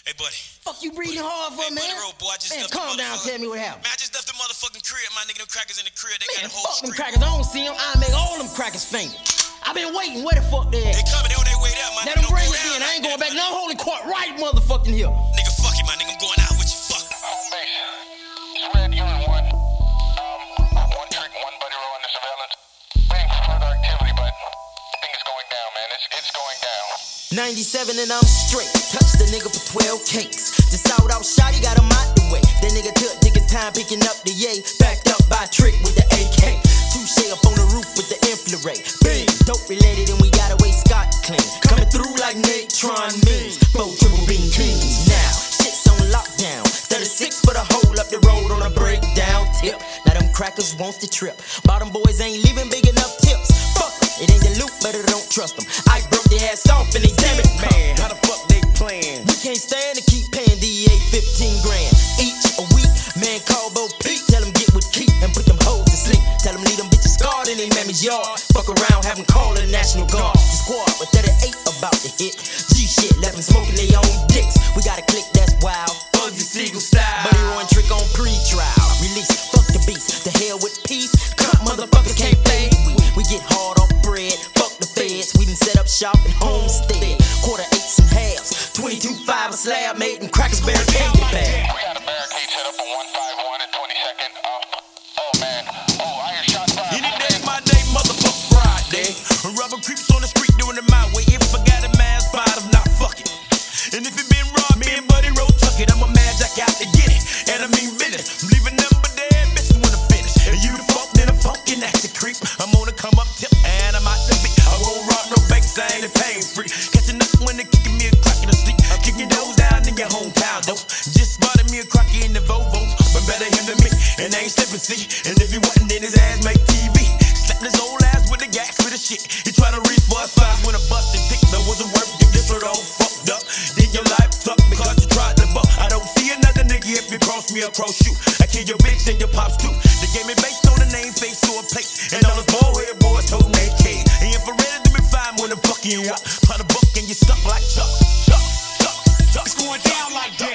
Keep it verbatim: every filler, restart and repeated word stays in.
Hey, buddy. Fuck you breathing hard for, hey, man? Buddy, boy, I just man, left calm the down. Tell me what happened. Man, I just left the motherfucking crib. My nigga, them crackers in the crib. They Man, got a whole fuck them street. crackers. I don't see them. I make all them crackers famous. I been waiting. Where the fuck they at? They coming. They on their way there, my Let nigga. them bring Don't it go in. down I ain't like going that, back. man. No holy court right motherfucking here. Nigga, fuck it, my nigga. I'm going out with you. Fuck. Oh, man. It's Red Unit one. Um, one trick, one buddy row under surveillance. Waiting for further activity, but I think it's going down, man. It's, it's going down. ninety-seven and I'm straight. Touch the nigga for twelve cakes. Just out out shot, he got him out the way. That nigga took niggas time picking up the yay. Backed up by Trick with the A K. Touche up on the roof with the infrared. Bing, dope related and we got away scot clean. Coming through like Natron means. Four triple beam kings. Now, shit's on lockdown. thirty-six for the hole up the road on a breakdown tip. Now them crackers wants the trip. Bottom boys ain't leaving big enough tips. Fuck it, it ain't the loot, but I don't trust them. I broke their ass off and they damn it, man. How the fuck they playing? We can't stand to keep paying D E A fifteen grand each a week. Man, call Bo Pete, tell them get with Keith and put them hoes to sleep. Tell them leave them bitches scarred in they mammy's yard. Fuck around, have them call the National Guard. The squad with thirty-eight about to hit. G shit, left them smoking their own dicks. We got a click that's wild. Bugsy Siegel style. Buddy Roy Trick on pre-trial. Release, fuck the beast. The hell with peace. Cut motherfuckers can't pay. We, we get hard off bread. Fuck the feds. We done set up shop and homestead. Quarter eights and halves. twenty-two five a slab made and crackers barricaded bag. We got a barricade set up on one five one and twenty-second. Uh, oh, man. Oh, I hear shots fired. Any day, my day, motherfucker Friday. Rubber creeps on the street doing it my way. If I got a mask, fight if not, fuck it. And if it been robbed, me and Buddy Road tuck it. I'm a mad jack out to get it. And I mean business. I'm leaving them but dead bitches when I finish. And you the fuck, then I'm funkin' at the creep. I'm on a come up tip and I'm out the beat. I won't rock no banks, I ain't pain free. Catching up when they kicking me a crack in the sleep. I'm kicking those down in your hometown, though. Just spotted me a crocky in the Volvo. But better him than me, and I ain't slipping, see. And if he wasn't, then his ass make T V. Slapping his old ass with the gas with the shit. He try to reach for his size when a busted dick. That wasn't worth it, this sort of fucked up. Then your life sucked because you tried to buck. I don't see another nigga if you cross me or cross you. I kill your bitch and your pops too. They gave me based on the name, face, or a place. And all those bald-headed boys told me they came. And if I ready to be fine when I'm fucking you up, put a book and you stuck like Chuck, Chuck, Chuck, Chuck. It's going down like that.